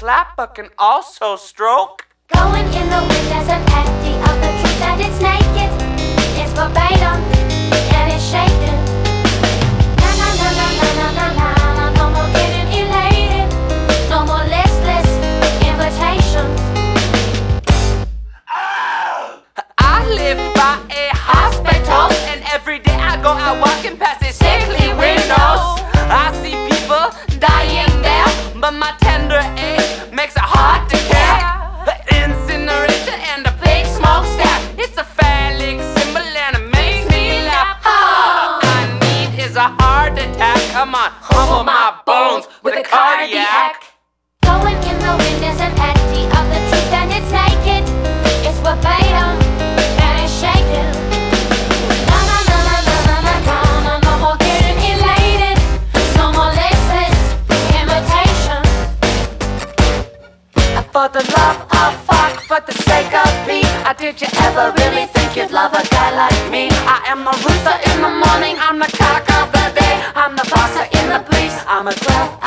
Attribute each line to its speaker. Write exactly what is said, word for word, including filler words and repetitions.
Speaker 1: slap but can also stroke.
Speaker 2: Going in the wind as an empty of the truth that it's naked. It's verbatim and it's shaken. Na na na na na na na na. No more getting elated. No more listless invitations.
Speaker 1: I live by a hospital, and every day I go out walking past its sickly windows. I see people dying there, but my tender age makes it hard to care. The incinerator and the big smokestack, it's a phallic symbol and it makes me laugh. All I need is a heart attack. Come on, humble my bones with a cardiac.
Speaker 2: Going in the wind is an empty of the truth and it's naked. It's verbatim and it's shaken. Na na na na na na na na. No more getting elated. No more listless invitations.
Speaker 1: For the love of fuck, for the sake of me, uh, did you ever really think you'd love a guy like me? I am the rooster in the morning, I'm the cock of the day, I'm the boxer in the police, I'm a graph